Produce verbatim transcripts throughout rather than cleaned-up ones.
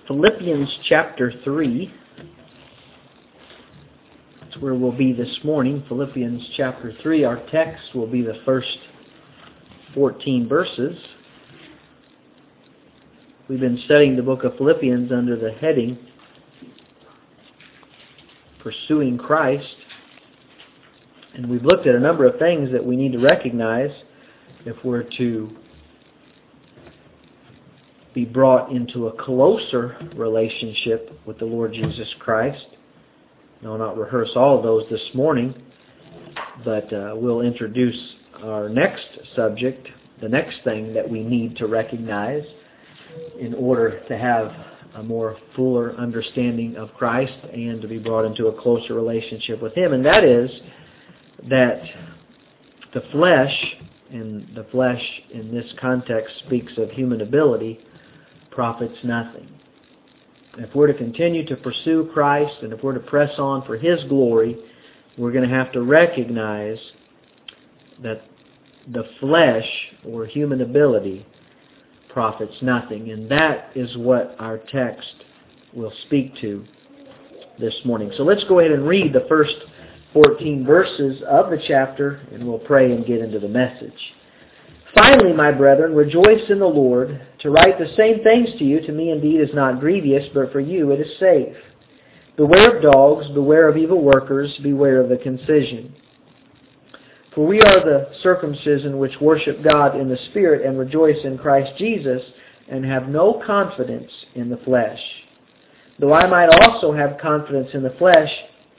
Philippians chapter three. That's where we'll be this morning. Philippians chapter three. Our text will be the first fourteen verses. We've been studying the book of Philippians under the heading Pursuing Christ. And we've looked at a number of things that we need to recognize if we're to be brought into a closer relationship with the Lord Jesus Christ. I'll not rehearse all of those this morning, but uh, we'll introduce our next subject, the next thing that we need to recognize in order to have a more fuller understanding of Christ and to be brought into a closer relationship with Him. And that is that the flesh, and the flesh in this context speaks of human ability, profits nothing. If we're to continue to pursue Christ and if we're to press on for His glory, we're going to have to recognize that the flesh or human ability profits nothing. And that is what our text will speak to this morning. So let's go ahead and read the first fourteen verses of the chapter, and we'll pray and get into the message. Finally, my brethren, rejoice in the Lord. To write the same things to you, to me indeed is not grievous, but for you it is safe. Beware of dogs, beware of evil workers, beware of the concision. For we are the circumcision which worship God in the Spirit and rejoice in Christ Jesus, and have no confidence in the flesh. Though I might also have confidence in the flesh,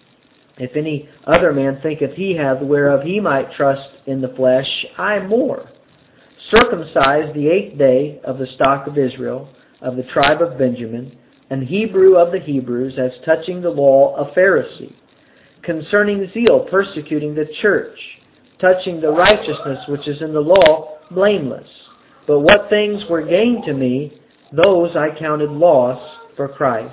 if any other man thinketh he hath whereof he might trust in the flesh, I more. Circumcised the eighth day of the stock of Israel, of the tribe of Benjamin, and Hebrew of the Hebrews, as touching the law, a Pharisee, concerning zeal, persecuting the church, touching the righteousness which is in the law, blameless. But what things were gained to me, those I counted loss for Christ.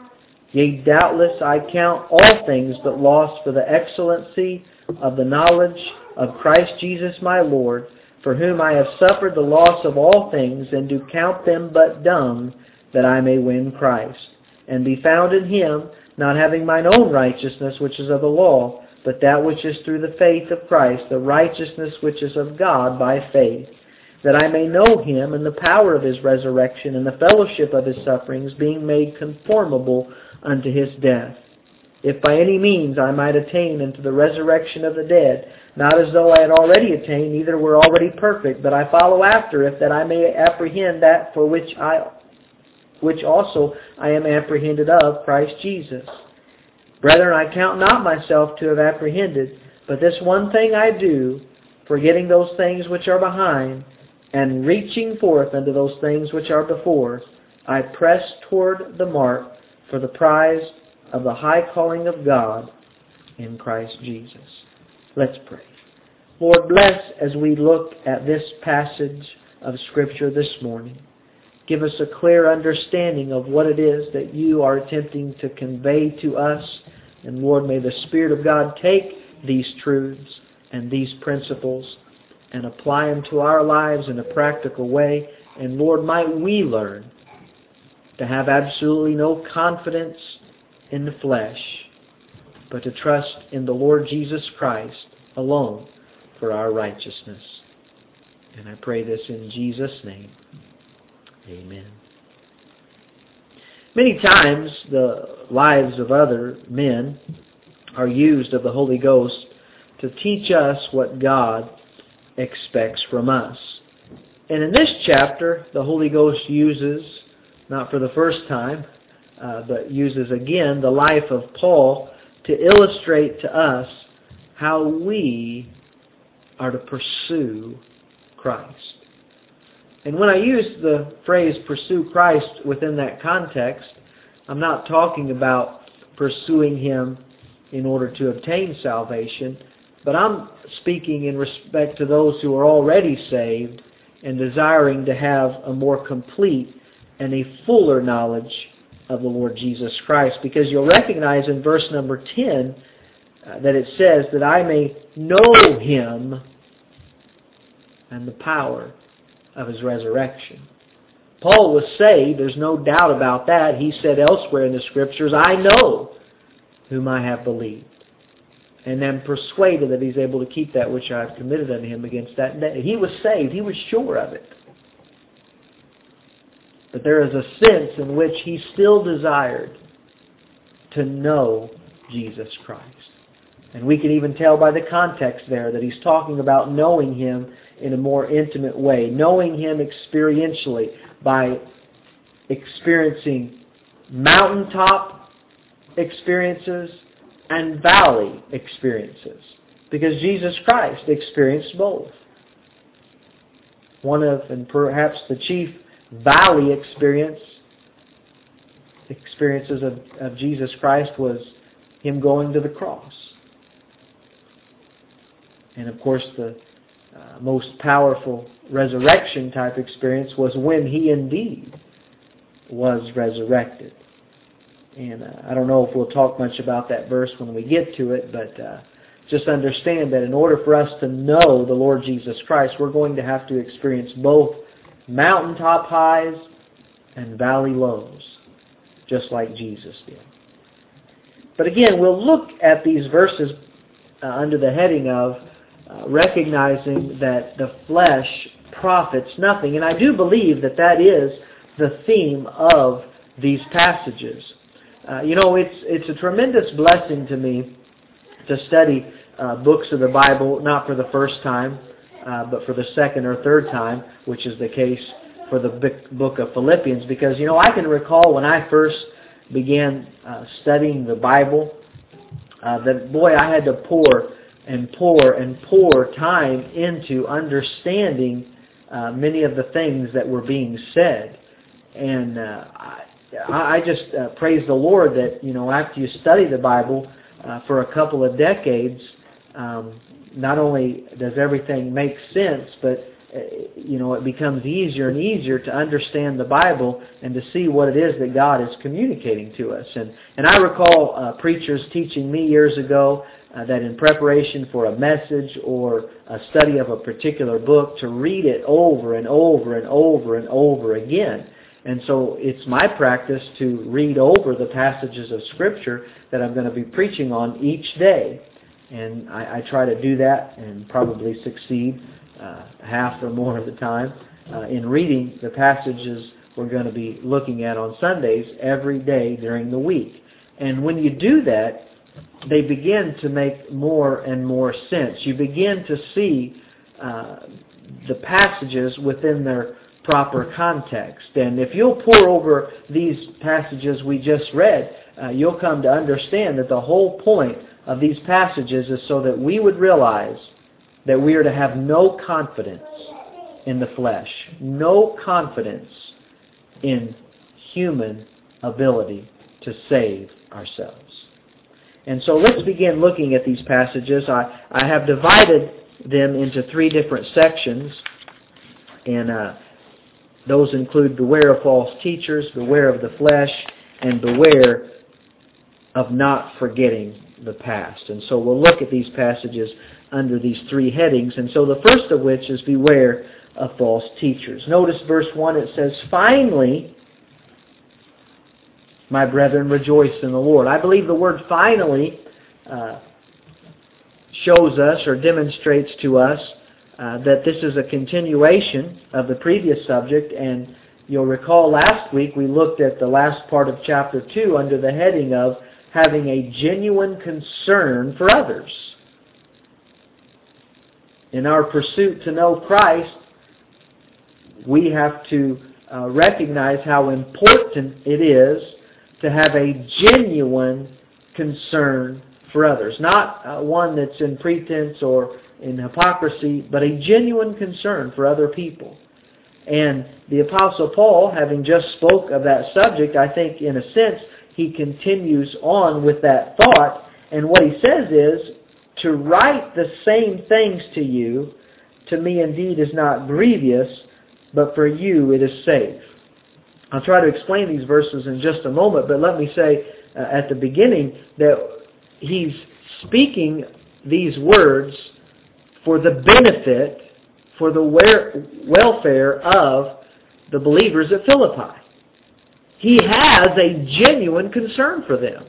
Yea, doubtless I count all things but loss for the excellency of the knowledge of Christ Jesus my Lord, for whom I have suffered the loss of all things, and do count them but dung, that I may win Christ, and be found in Him, not having mine own righteousness which is of the law, but that which is through the faith of Christ, the righteousness which is of God by faith, that I may know Him and the power of His resurrection, and the fellowship of His sufferings, being made conformable unto His death, if by any means I might attain unto the resurrection of the dead, not as though I had already attained, neither were already perfect, but I follow after, if that I may apprehend that for which I, which also I am apprehended of, Christ Jesus. Brethren, I count not myself to have apprehended, but this one thing I do, forgetting those things which are behind, and reaching forth unto those things which are before, I press toward the mark for the prize of the high calling of God in Christ Jesus. Let's pray. Lord, bless as we look at this passage of Scripture this morning. Give us a clear understanding of what it is that you are attempting to convey to us. And Lord, may the Spirit of God take these truths and these principles and apply them to our lives in a practical way. And Lord, might we learn to have absolutely no confidence in the flesh, but to trust in the Lord Jesus Christ alone for our righteousness. And I pray this in Jesus' name. Amen. Many times the lives of other men are used of the Holy Ghost to teach us what God expects from us. And in this chapter, the Holy Ghost uses, not for the first time, uh, but uses again the life of Paul to illustrate to us how we are to pursue Christ. And when I use the phrase pursue Christ within that context, I'm not talking about pursuing Him in order to obtain salvation, but I'm speaking in respect to those who are already saved and desiring to have a more complete and a fuller knowledge of the Lord Jesus Christ. Because you'll recognize in verse number ten uh, that it says that I may know Him and the power of His resurrection. Paul was saved, there's no doubt about that. He said elsewhere in the Scriptures, I know whom I have believed, and am persuaded that he's able to keep that which I have committed unto him against that day. He was saved. He was sure of it. But there is a sense in which he still desired to know Jesus Christ. And we can even tell by the context there that he's talking about knowing him in a more intimate way, knowing him experientially by experiencing mountaintop experiences and valley experiences. Because Jesus Christ experienced both. One of, and perhaps the chief valley experience, experiences of, of Jesus Christ was him going to the cross. And of course the uh, most powerful resurrection type experience was when he indeed was resurrected. And uh, I don't know if we'll talk much about that verse when we get to it, but uh, just understand that in order for us to know the Lord Jesus Christ, we're going to have to experience both mountaintop highs and valley lows, just like Jesus did. But again, we'll look at these verses uh, under the heading of uh, recognizing that the flesh profits nothing. And I do believe that that is the theme of these passages. Uh, you know, it's it's a tremendous blessing to me to study uh, books of the Bible, not for the first time, uh, but for the second or third time, which is the case for the book of Philippians. Because, you know, I can recall when I first began uh, studying the Bible, uh, that, boy, I had to pour and pour and pour time into understanding uh, many of the things that were being said. And uh, I, I just uh, praise the Lord that, you know, after you study the Bible uh, for a couple of decades, um, not only does everything make sense, but, uh, you know, it becomes easier and easier to understand the Bible and to see what it is that God is communicating to us. And, and I recall uh, preachers teaching me years ago uh, that in preparation for a message or a study of a particular book, to read it over and over and over and over again. And so it's my practice to read over the passages of Scripture that I'm going to be preaching on each day. And I, I try to do that and probably succeed uh, half or more of the time uh, in reading the passages we're going to be looking at on Sundays every day during the week. And when you do that, they begin to make more and more sense. You begin to see uh, the passages within their proper context. And if you'll pore over these passages we just read, uh, you'll come to understand that the whole point of these passages is so that we would realize that we are to have no confidence in the flesh, no confidence in human ability to save ourselves. And so let's begin looking at these passages. I, I have divided them into three different sections, and uh, those include beware of false teachers, beware of the flesh, and beware of not forgetting the past. And so we'll look at these passages under these three headings. And so the first of which is beware of false teachers. Notice verse one, it says, finally, my brethren, rejoice in the Lord. I believe the word finally uh, shows us or demonstrates to us Uh, that this is a continuation of the previous subject. And you'll recall last week we looked at the last part of chapter two under the heading of having a genuine concern for others. In our pursuit to know Christ, we have to uh, recognize how important it is to have a genuine concern for others. Not uh, one that's in pretense or in hypocrisy, but a genuine concern for other people. And the Apostle Paul, having just spoke of that subject, I think in a sense he continues on with that thought. And what he says is, to write the same things to you, to me indeed is not grievous, but for you it is safe. I'll try to explain these verses in just a moment, but let me say uh, at the beginning that he's speaking these words for the benefit, for the welfare of the believers at Philippi. He has a genuine concern for them.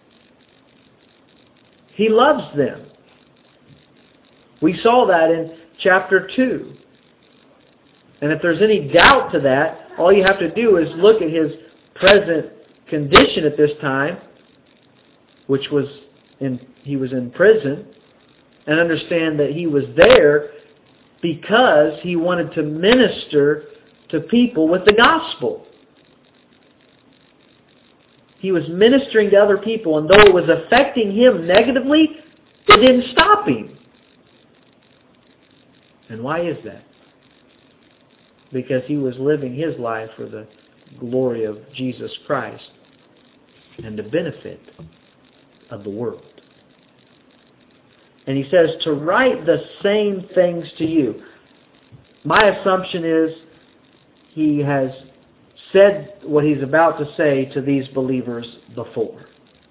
He loves them. We saw that in chapter two. And if there's any doubt to that, all you have to do is look at his present condition at this time, which was in he was in prison, and understand that he was there because he wanted to minister to people with the gospel. He was ministering to other people, and though it was affecting him negatively, it didn't stop him. And why is that? Because he was living his life for the glory of Jesus Christ and the benefit of the world. And he says to write the same things to you. My assumption is he has said what he's about to say to these believers before.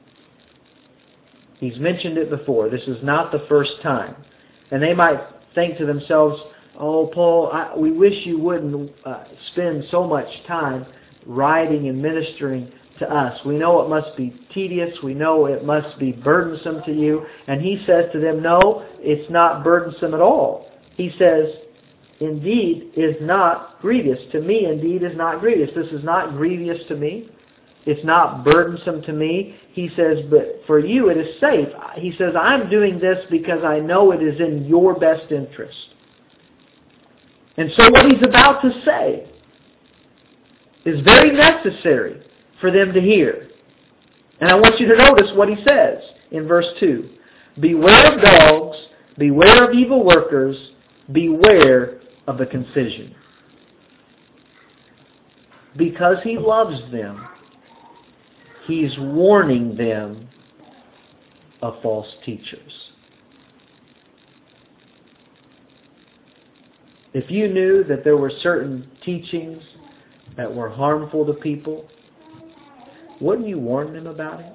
He's mentioned it before. This is not the first time. And they might think to themselves, oh, Paul, I, we wish you wouldn't uh, spend so much time writing and ministering to us. We know it must be tedious. We know it must be burdensome to you. And he says to them, no, it's not burdensome at all. He says, indeed is not grievous. To me, indeed is not grievous. This is not grievous to me. It's not burdensome to me. He says, but for you it is safe. He says, I'm doing this because I know it is in your best interest. And so what he's about to say is very necessary for them to hear. And I want you to notice what he says in verse two. Beware of dogs, beware of evil workers, beware of the concision. Because he loves them, he's warning them of false teachers. If you knew that there were certain teachings that were harmful to people, wouldn't you warn them about it?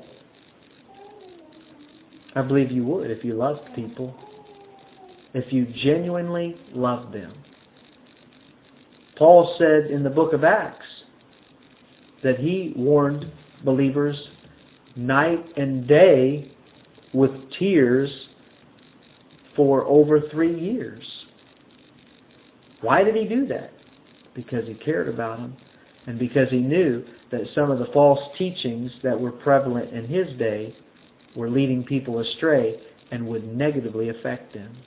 I believe you would if you loved people, if you genuinely loved them. Paul said in the book of Acts that he warned believers night and day with tears for over three years. Why did he do that? Because he cared about them, and because he knew that some of the false teachings that were prevalent in his day were leading people astray and would negatively affect them.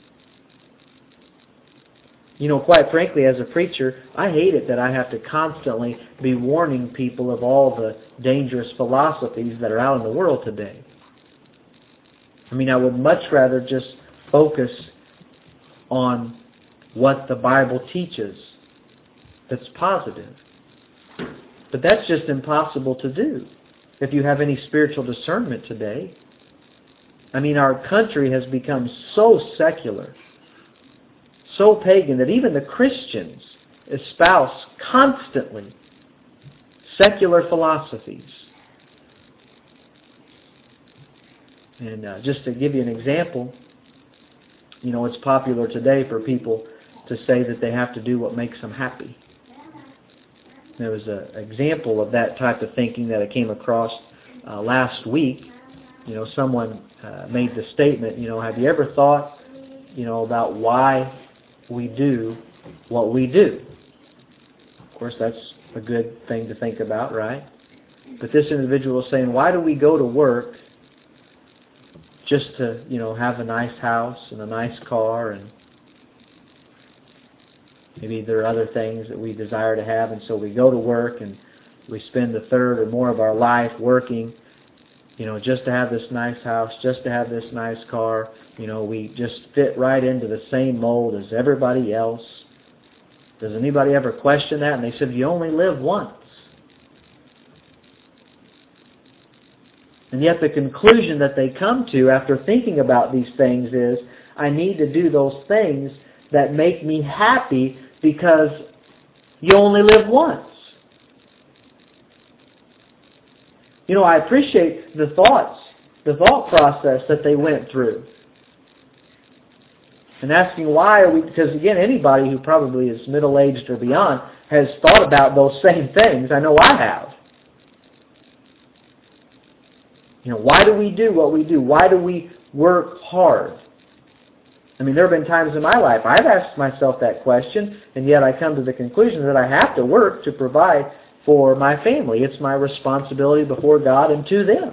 You know, quite frankly, as a preacher, I hate it that I have to constantly be warning people of all the dangerous philosophies that are out in the world today. I mean, I would much rather just focus on what the Bible teaches that's positive. But that's just impossible to do if you have any spiritual discernment today. I mean, our country has become so secular, so pagan, that even the Christians espouse constantly secular philosophies. And uh, just to give you an example, you know, it's popular today for people to say that they have to do what makes them happy. There was an example of that type of thinking that I came across uh, last week. You know, someone uh, made the statement, you know, have you ever thought, you know, about why we do what we do? Of course, that's a good thing to think about, right? But this individual is saying, why do we go to work just to, you know, have a nice house and a nice car, and maybe there are other things that we desire to have, and so we go to work and we spend the third or more of our life working, you know, just to have this nice house, just to have this nice car. You know, we just fit right into the same mold as everybody else. Does anybody ever question that? And they said, you only live once. And yet the conclusion that they come to after thinking about these things is, I need to do those things that make me happy because you only live once. You know, I appreciate the thoughts, the thought process that they went through. And asking why are we, because again, anybody who probably is middle-aged or beyond has thought about those same things. I know I have. You know, why do we do what we do? Why do we work hard? I mean, there have been times in my life I've asked myself that question, and yet I come to the conclusion that I have to work to provide for my family. It's my responsibility before God and to them.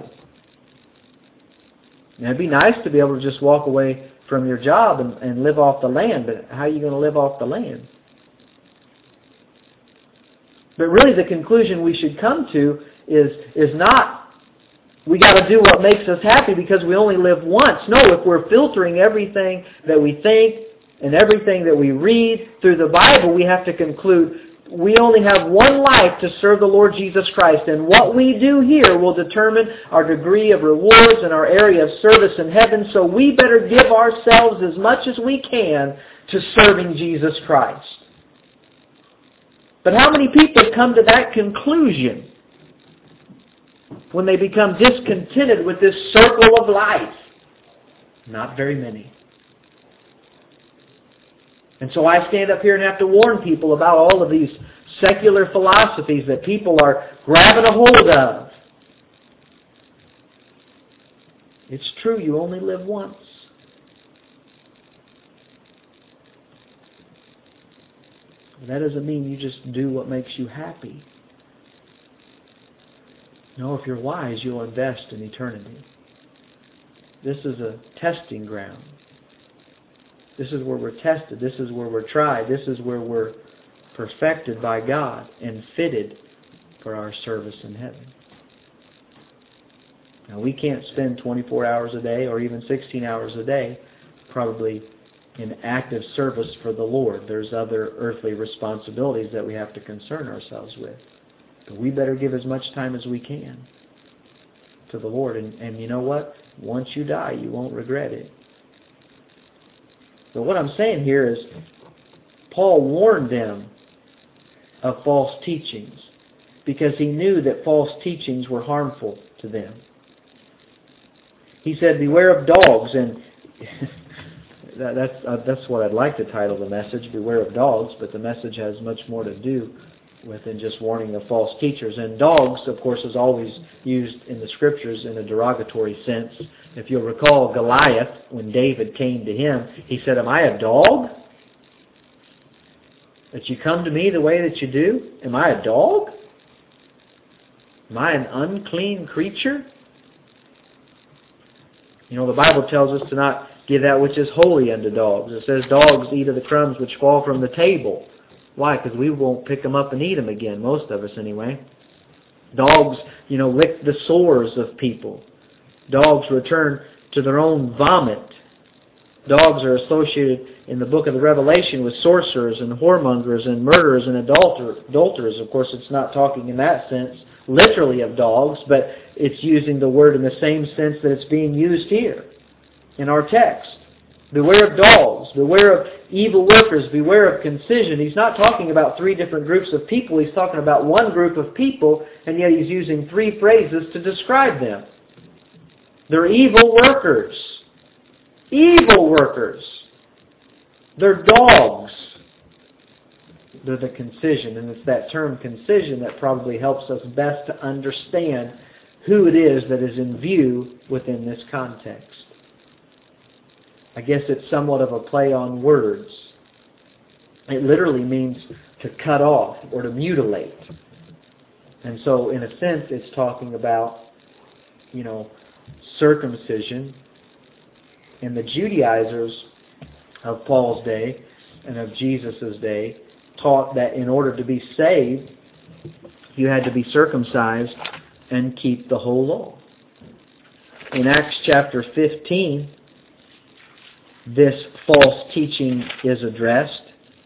And it'd be nice to be able to just walk away from your job and, and live off the land, but how are you going to live off the land? But really the conclusion we should come to is, is not we got to do what makes us happy because we only live once. No, if we're filtering everything that we think and everything that we read through the Bible, we have to conclude we only have one life to serve the Lord Jesus Christ, and what we do here will determine our degree of rewards and our area of service in heaven, so we better give ourselves as much as we can to serving Jesus Christ. But how many people come to that conclusion when they become discontented with this circle of life? Not very many. And so I stand up here and have to warn people about all of these secular philosophies that people are grabbing a hold of. It's true, you only live once. That doesn't mean you just do what makes you happy. No, if you're wise, you'll invest in eternity. This is a testing ground. This is where we're tested. This is where we're tried. This is where we're perfected by God and fitted for our service in heaven. Now, we can't spend twenty-four hours a day or even sixteen hours a day probably in active service for the Lord. There's other earthly responsibilities that we have to concern ourselves with. But we better give as much time as we can to the Lord. And, and you know what? Once you die, you won't regret it. So what I'm saying here is Paul warned them of false teachings because he knew that false teachings were harmful to them. He said, beware of dogs, and that, that's, uh, that's what I'd like to title the message, beware of dogs, but the message has much more to do with than just warning of false teachers. And dogs, of course, is always used in the Scriptures in a derogatory sense. If you'll recall Goliath, when David came to him, he said, am I a dog? That you come to me the way that you do? Am I a dog? Am I an unclean creature? You know, the Bible tells us to not give that which is holy unto dogs. It says dogs eat of the crumbs which fall from the table. Why? Because we won't pick them up and eat them again, most of us anyway. Dogs, you know, lick the sores of people. Dogs return to their own vomit. Dogs are associated in the book of the Revelation with sorcerers and whoremongers and murderers and adulter, adulterers. Of course, it's not talking in that sense literally of dogs, but it's using the word in the same sense that it's being used here in our text. Beware of dogs. Beware of evil workers. Beware of concision. He's not talking about three different groups of people. He's talking about one group of people, and yet he's using three phrases to describe them. They're evil workers. Evil workers. They're dogs. They're the concision, and it's that term concision that probably helps us best to understand who it is that is in view within this context. I guess it's somewhat of a play on words. It literally means to cut off or to mutilate. And so, in a sense, it's talking about, you know, circumcision. And the Judaizers of Paul's day and of Jesus' day taught that in order to be saved, you had to be circumcised and keep the whole law. In Acts chapter fifteen, this false teaching is addressed.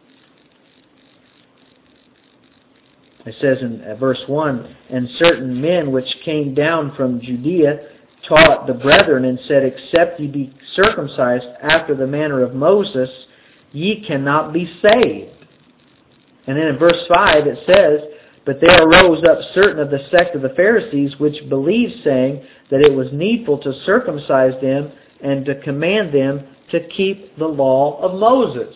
It says in verse one, and certain men which came down from Judea taught the brethren and said, except ye be circumcised after the manner of Moses, ye cannot be saved. And then in verse five it says, but there arose up certain of the sect of the Pharisees which believed, saying that it was needful to circumcise them and to command them to keep the law of Moses.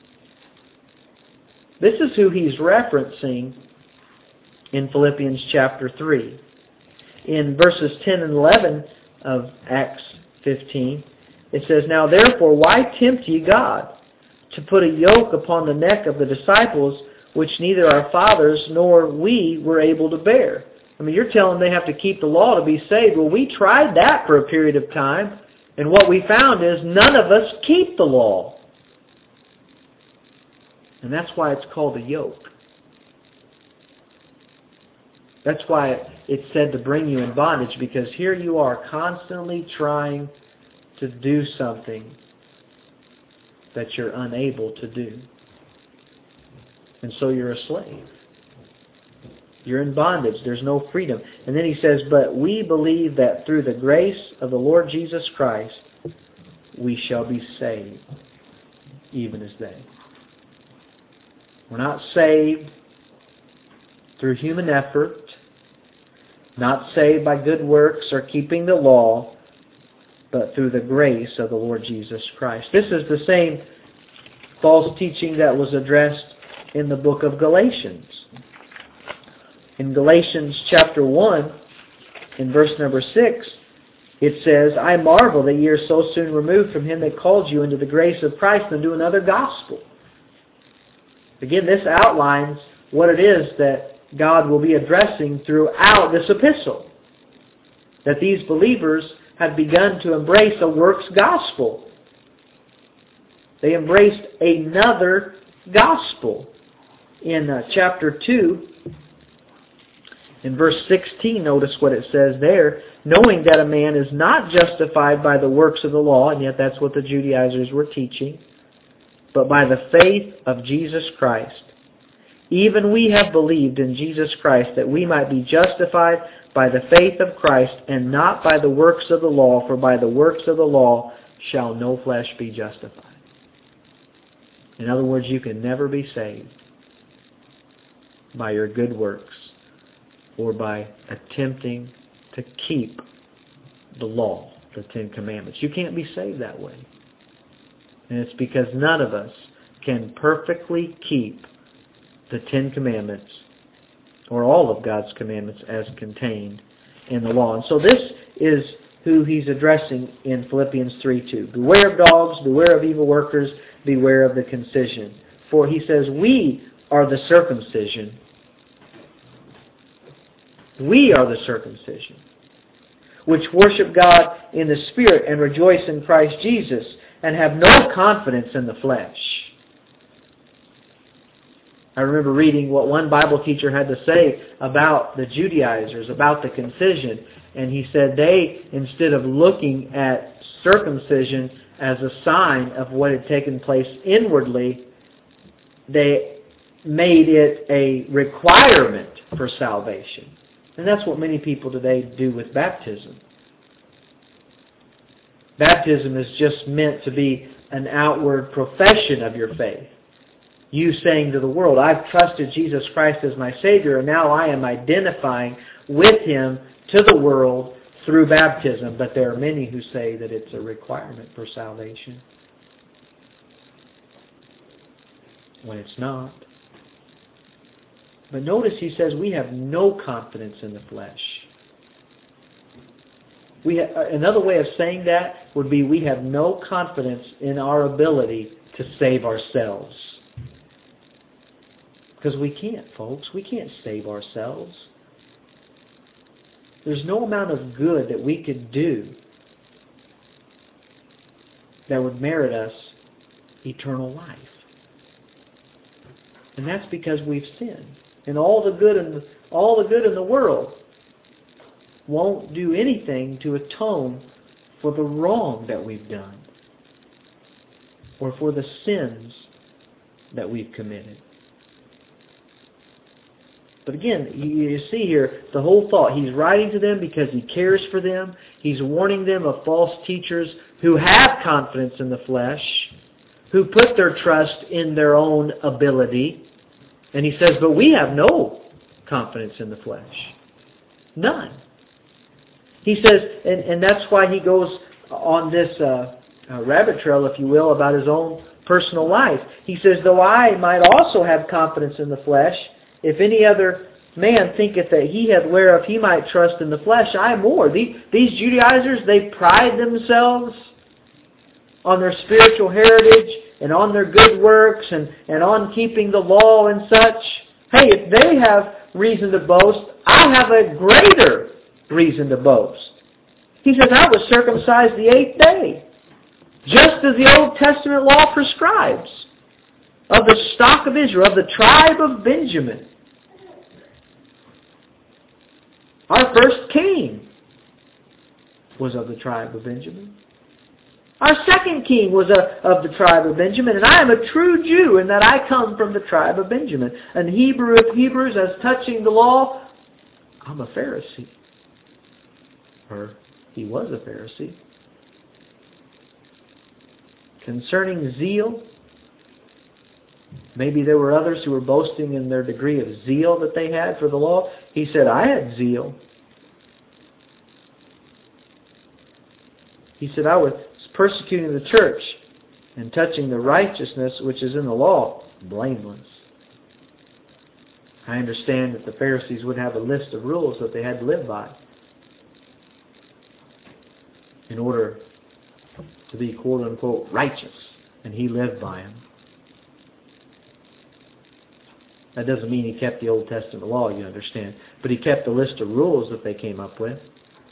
This is who he's referencing in Philippians chapter three. In verses ten and eleven of Acts fifteen, it says, "Now therefore, why tempt ye God, to put a yoke upon the neck of the disciples, which neither our fathers nor we were able to bear?" I mean, you're telling them they have to keep the law to be saved. Well, we tried that for a period of time, and what we found is none of us keep the law. And that's why it's called a yoke. That's why it's said to bring you in bondage, because here you are constantly trying to do something that you're unable to do. And so you're a slave. You're in bondage. There's no freedom. And then he says, "But we believe that through the grace of the Lord Jesus Christ, we shall be saved, even as they." We're not saved through human effort, not saved by good works or keeping the law, but through the grace of the Lord Jesus Christ. This is the same false teaching that was addressed in the book of Galatians. In Galatians chapter one, in verse number six, it says, "I marvel that ye are so soon removed from him that called you into the grace of Christ unto another gospel." Again, this outlines what it is that God will be addressing throughout this epistle. That these believers had begun to embrace a works gospel. They embraced another gospel. In uh, chapter two, in verse sixteen, notice what it says there. "Knowing that a man is not justified by the works of the law," and yet that's what the Judaizers were teaching, "but by the faith of Jesus Christ. Even we have believed in Jesus Christ, that we might be justified by the faith of Christ, and not by the works of the law, for by the works of the law shall no flesh be justified." In other words, you can never be saved by your good works or by attempting to keep the law, the Ten Commandments. You can't be saved that way. And it's because none of us can perfectly keep the Ten Commandments, or all of God's commandments as contained in the law. And so this is who he's addressing in Philippians three two. "Beware of dogs, beware of evil workers, beware of the concision. For," he says, "we are the circumcision." We are the circumcision, which worship God in the Spirit and rejoice in Christ Jesus, and have no confidence in the flesh. I remember reading what one Bible teacher had to say about the Judaizers, about the concision. And he said they, instead of looking at circumcision as a sign of what had taken place inwardly, they made it a requirement for salvation. And that's what many people today do with baptism. Baptism is just meant to be an outward profession of your faith. You saying to the world, "I've trusted Jesus Christ as my Savior, and now I am identifying with Him to the world through baptism." But there are many who say that it's a requirement for salvation, when it's not. But notice he says we have no confidence in the flesh. We ha- another way of saying that would be we have no confidence in our ability to save ourselves. Because we can't, folks. We can't save ourselves. There's no amount of good that we could do that would merit us eternal life. And that's because we've sinned. And all the good in the, all the good in the world won't do anything to atone for the wrong that we've done, or for the sins that we've committed. But again, you see here the whole thought. He's writing to them because he cares for them. He's warning them of false teachers who have confidence in the flesh, who put their trust in their own ability. And he says, but we have no confidence in the flesh. None. He says, and, and that's why he goes on this uh, uh, rabbit trail, if you will, about his own personal life. He says, though I might also have confidence in the flesh, if any other man thinketh that he hath whereof he might trust in the flesh, I more. These, these Judaizers, they pride themselves on their spiritual heritage and on their good works and, and on keeping the law and such. Hey, if they have reason to boast, I have a greater reason to boast. He says, I was circumcised the eighth day, just as the Old Testament law prescribes, of the stock of Israel, of the tribe of Benjamin. Our first king was of the tribe of Benjamin. Our second king was a, of the tribe of Benjamin, and I am a true Jew in that I come from the tribe of Benjamin. And Hebrew of Hebrews, as touching the law, I'm a Pharisee. Or he was a Pharisee. Concerning zeal, maybe there were others who were boasting in their degree of zeal that they had for the law. He said, I had zeal. He said, I was persecuting the church and touching the righteousness which is in the law, blameless. I understand that the Pharisees would have a list of rules that they had to live by in order to be quote-unquote righteous, and he lived by them. That doesn't mean he kept the Old Testament law, you understand, but he kept the list of rules that they came up with.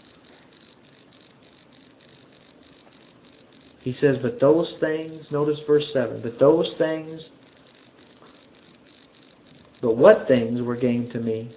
He says, but those things, notice verse seven, but those things, but what things were gained to me?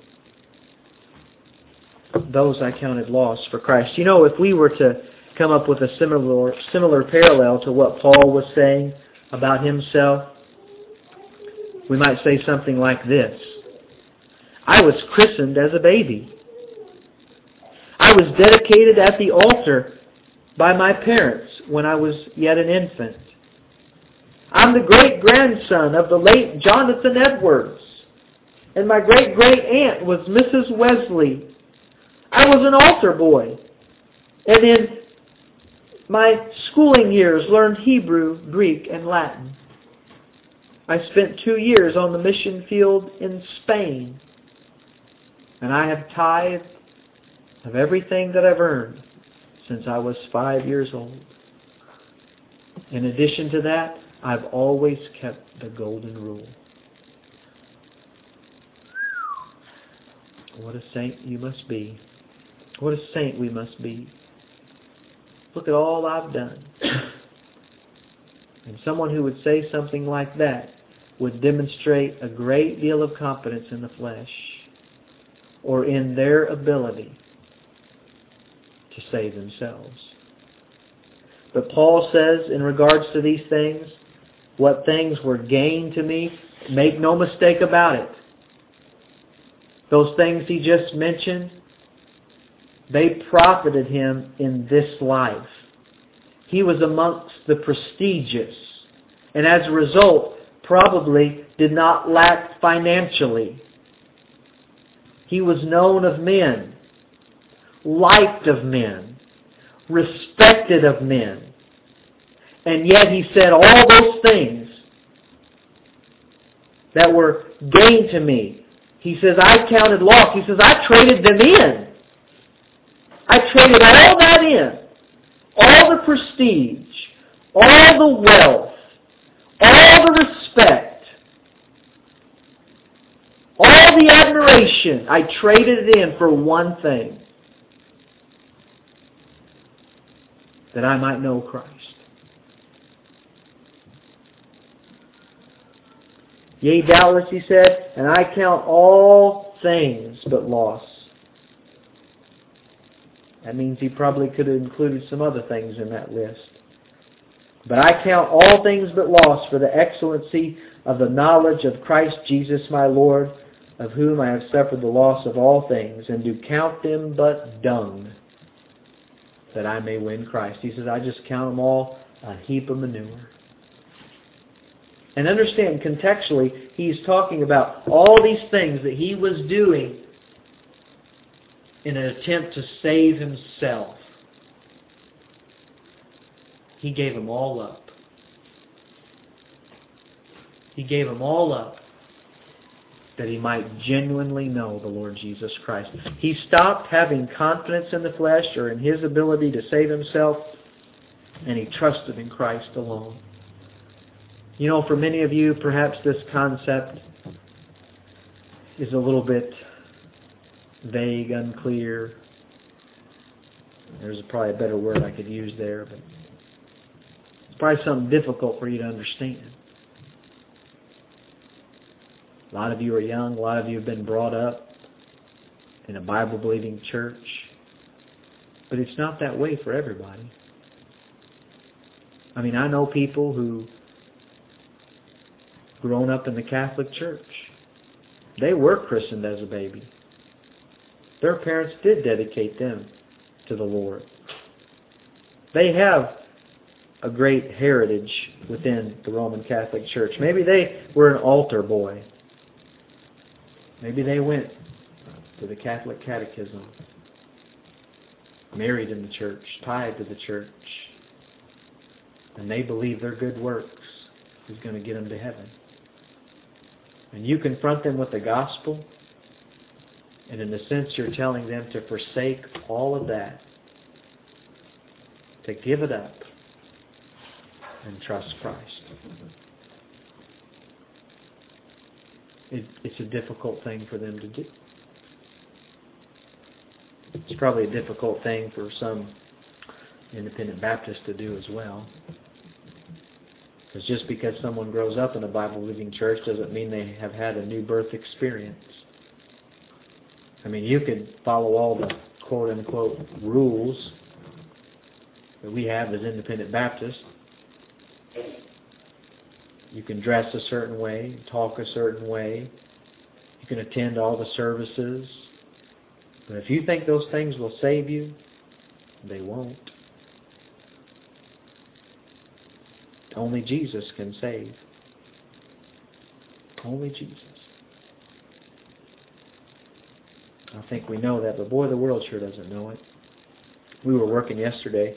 Those I counted loss for Christ. You know, if we were to come up with a similar similar parallel to what Paul was saying about himself, we might say something like this. I was christened as a baby. I was dedicated at the altar by my parents when I was yet an infant. I'm the great-grandson of the late Jonathan Edwards, and my great-great-aunt was Missus Wesley. I was an altar boy, and in my schooling years learned Hebrew, Greek, and Latin. I spent two years on the mission field in Spain, and I have tithed of everything that I've earned since I was five years old. In addition to that, I've always kept the golden rule. What a saint you must be. What a saint we must be. Look at all I've done. And someone who would say something like that would demonstrate a great deal of confidence in the flesh or in their ability to save themselves. But Paul says in regards to these things, what things were gained to me, make no mistake about it. Those things he just mentioned, they profited him in this life. He was amongst the prestigious, and as a result, probably did not lack financially. He was known of men, liked of men, respected of men. And yet he said all those things that were gained to me. He says, I counted loss. He says, I traded them in. I traded all that in. All the prestige, all the wealth, all the respect, all the admiration. I traded it in for one thing. That I might know Christ. Yea, doubtless, he said, and I count all things but loss. That means he probably could have included some other things in that list. But I count all things but loss for the excellency of the knowledge of Christ Jesus my Lord, of whom I have suffered the loss of all things, and do count them but dung, that I may win Christ. He says, I just count them all a heap of manure. And understand, contextually, he's talking about all these things that he was doing in an attempt to save himself. He gave them all up. He gave them all up that he might genuinely know the Lord Jesus Christ. He stopped having confidence in the flesh or in his ability to save himself, and he trusted in Christ alone. You know, for many of you, perhaps this concept is a little bit vague, unclear. There's probably a better word I could use there, but it's probably something difficult for you to understand. A lot of you are young. A lot of you have been brought up in a Bible-believing church. But it's not that way for everybody. I mean, I know people who grown up in the Catholic Church. They were christened as a baby. Their parents did dedicate them to the Lord. They have a great heritage within the Roman Catholic Church. Maybe they were an altar boy. Maybe they went to the Catholic Catechism, married in the church, tied to the church, and they believe their good works is going to get them to heaven. And you confront them with the gospel, and in a sense you're telling them to forsake all of that, to give it up, and trust Christ. It, it's a difficult thing for them to do. It's probably a difficult thing for some independent Baptists to do as well. Because just because someone grows up in a Bible-believing church doesn't mean they have had a new birth experience. I mean, you could follow all the quote-unquote rules that we have as independent Baptists. You can dress a certain way, talk a certain way. You can attend all the services. But if you think those things will save you, they won't. Only Jesus can save. Only Jesus. I think we know that, but boy, the world sure doesn't know it. We were working yesterday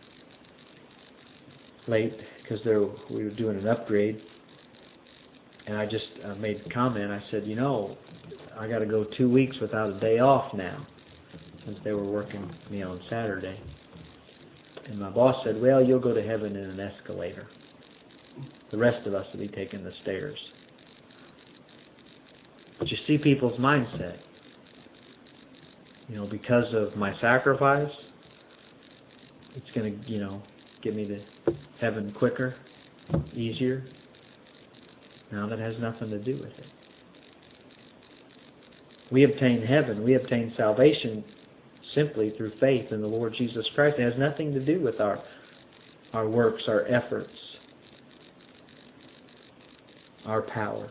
late because there we were doing an upgrade, and I just uh, made a comment. I said, you know, I got to go two weeks without a day off now, since they were working me on Saturday. And my boss said, well, you'll go to heaven in an escalator. The rest of us will be taking the stairs. But you see people's mindset. You know, because of my sacrifice, it's going to, you know, get me to heaven quicker, easier. Now that has nothing to do with it. We obtain heaven, we obtain salvation simply through faith in the Lord Jesus Christ. It has nothing to do with our, our works, our efforts, our power.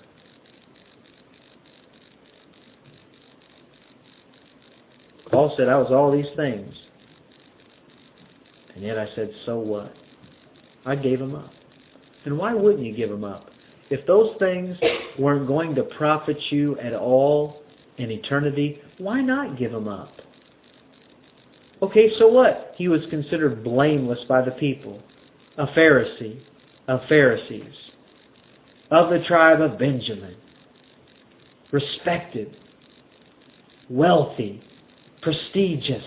Paul said, I was all these things. And yet I said, so what? I gave them up. And why wouldn't you give them up? If those things weren't going to profit you at all in eternity, why not give them up? Okay, so what? He was considered blameless by the people. A Pharisee of Pharisees. Of the tribe of Benjamin. Respected. Wealthy. Prestigious.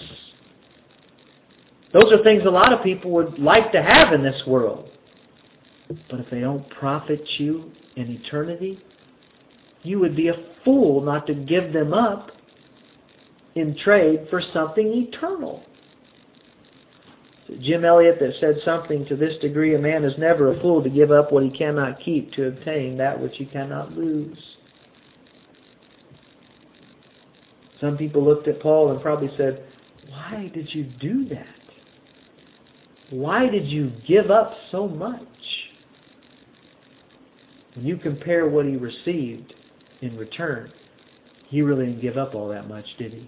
Those are things a lot of people would like to have in this world. But if they don't profit you in eternity, you would be a fool not to give them up in trade for something eternal. Jim Elliot that said something to this degree, a man is never a fool to give up what he cannot keep to obtain that which he cannot lose. Some people looked at Paul and probably said, why did you do that? Why did you give up so much? When you compare what he received in return, he really didn't give up all that much, did he?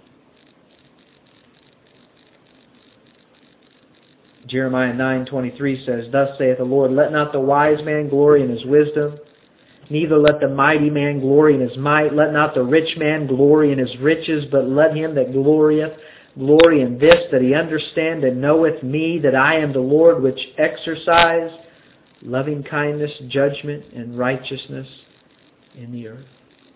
Jeremiah nine twenty-three says, thus saith the Lord, let not the wise man glory in his wisdom, neither let the mighty man glory in his might, let not the rich man glory in his riches, but let him that glorieth glory in this, that he understand and knoweth me, that I am the Lord which exercise loving kindness, judgment, and righteousness in the earth.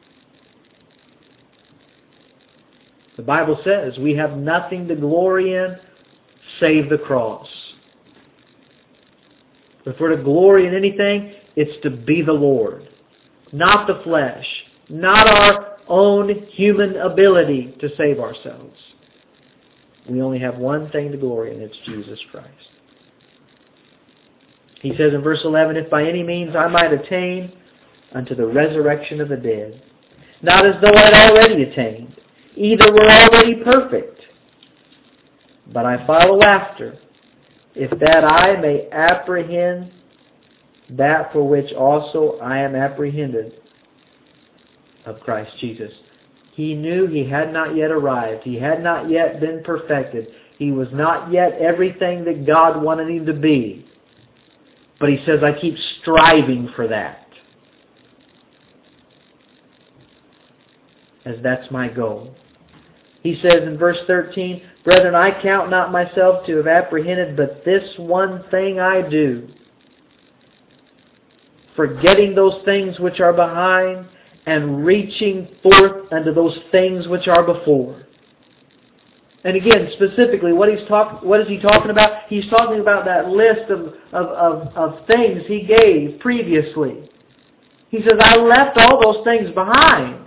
The Bible says we have nothing to glory in save the cross. If we're to glory in anything, it's to be the Lord, not the flesh, not our own human ability to save ourselves. We only have one thing to glory in, it's Jesus Christ. He says in verse eleven, if by any means I might attain unto the resurrection of the dead, not as though I had already attained, either were already perfect, but I follow after, if that I may apprehend that for which also I am apprehended of Christ Jesus. He knew he had not yet arrived. He had not yet been perfected. He was not yet everything that God wanted him to be. But he says, I keep striving for that. As that's my goal. He says in verse thirteen, brethren, I count not myself to have apprehended, but this one thing I do, forgetting those things which are behind, and reaching forth unto those things which are before. And again, specifically, what he's talk, what is he talking about? He's talking about that list of, of, of, of things he gave previously. He says, I left all those things behind.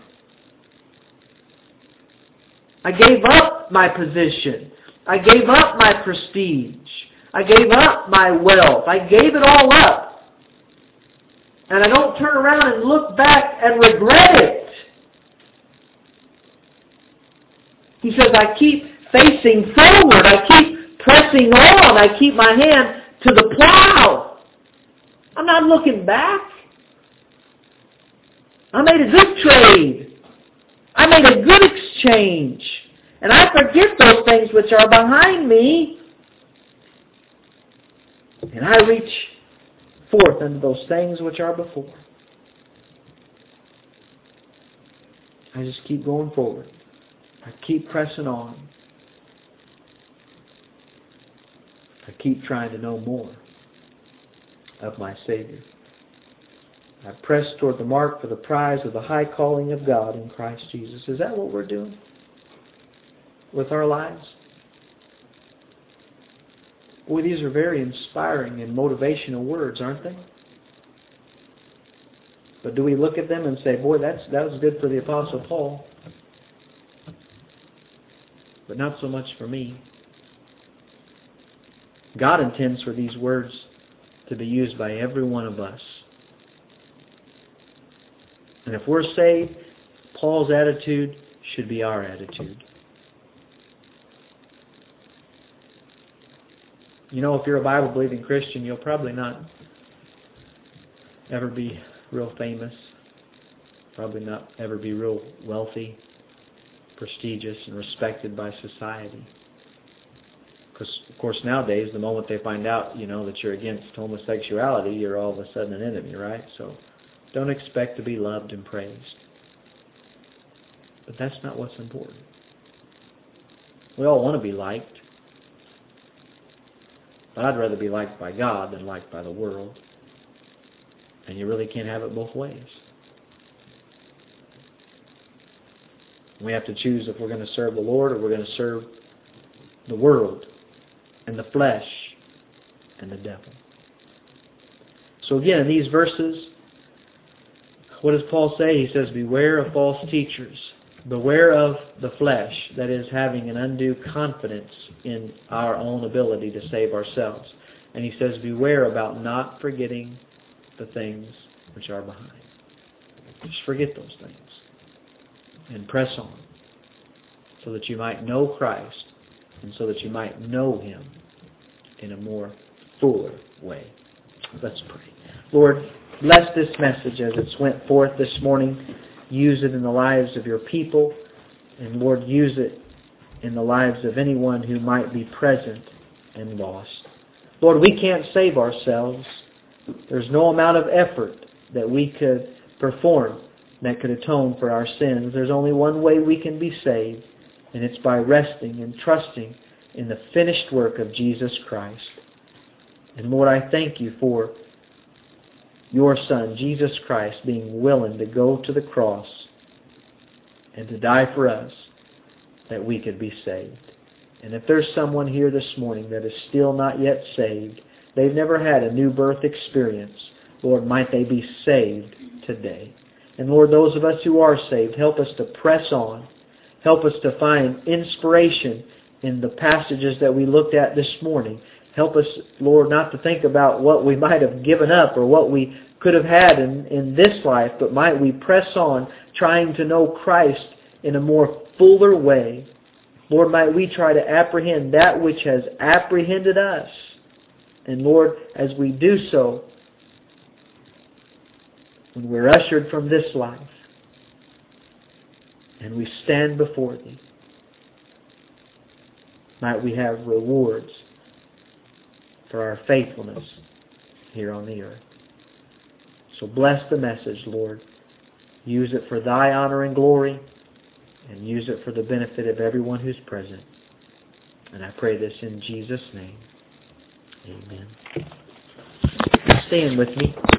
I gave up my position. I gave up my prestige. I gave up my wealth. I gave it all up. And I don't turn around and look back and regret it. He says, I keep facing forward. I keep pressing on. I keep my hand to the plow. I'm not looking back. I made a good trade. I made a good exchange. And I forget those things which are behind me. And I reach forth unto those things which are before. I just keep going forward. I keep pressing on. I keep trying to know more of my Savior. I press toward the mark for the prize of the high calling of God in Christ Jesus. Is that what we're doing with our lives? Boy, these are very inspiring and motivational words, aren't they? But do we look at them and say, boy, that's that was good for the Apostle Paul, but not so much for me? God intends for these words to be used by every one of us. And if we're saved, Paul's attitude should be our attitude. You know, if you're a Bible-believing Christian, you'll probably not ever be real famous. Probably not ever be real wealthy, prestigious, and respected by society. Because, of course, nowadays, the moment they find out, you know, that you're against homosexuality, you're all of a sudden an enemy, right? So don't expect to be loved and praised. But that's not what's important. We all want to be liked. But I'd rather be liked by God than liked by the world. And you really can't have it both ways. We have to choose if we're going to serve the Lord or we're going to serve the world and the flesh and the devil. So again, in these verses, what does Paul say? He says, beware of false teachers. Beware of the flesh, that is, having an undue confidence in our own ability to save ourselves. And he says, beware about not forgetting the things which are behind. Just forget those things. And press on, so that you might know Christ, and so that you might know Him in a more fuller way. Let's pray. Lord, bless this message as it's went forth this morning. Use it in the lives of your people. And Lord, use it in the lives of anyone who might be present and lost. Lord, we can't save ourselves. There's no amount of effort that we could perform that could atone for our sins. There's only one way we can be saved, And it's by resting and trusting in the finished work of Jesus Christ. And Lord, I thank you for your Son, Jesus Christ, being willing to go to the cross and to die for us that we could be saved. And if there's someone here this morning that is still not yet saved, they've never had a new birth experience, Lord, might they be saved today. And Lord, those of us who are saved, help us to press on. Help us to find inspiration in the passages that we looked at this morning. Help us, Lord, not to think about what we might have given up or what we could have had in, in this life, but might we press on trying to know Christ in a more fuller way. Lord, might we try to apprehend that which has apprehended us. And Lord, as we do so, when we're ushered from this life and we stand before Thee, might we have rewards for our faithfulness here on the earth. So bless the message, Lord. Use it for Thy honor and glory, and use it for the benefit of everyone who's present. And I pray this in Jesus' name. Amen. Stand with me.